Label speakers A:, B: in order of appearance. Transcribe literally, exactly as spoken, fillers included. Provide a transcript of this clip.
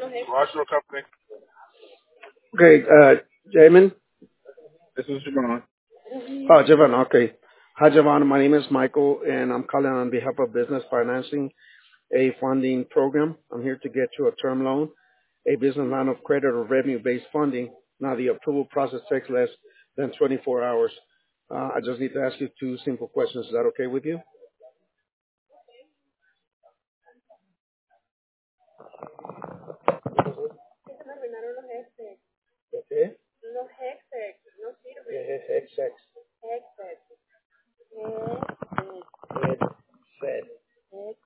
A: Marshall Company.
B: Okay, uh, Jamin?
A: This is Javon.
B: Oh, Javon, okay. Hi, Javon. My name is Michael, and I'm calling on behalf of Business Financing, a funding program. I'm here to get you a term loan, a business line of credit or revenue-based funding. Now, the approval process takes less than twenty-four hours. Uh, I just need to ask you two simple questions. Is that okay with you?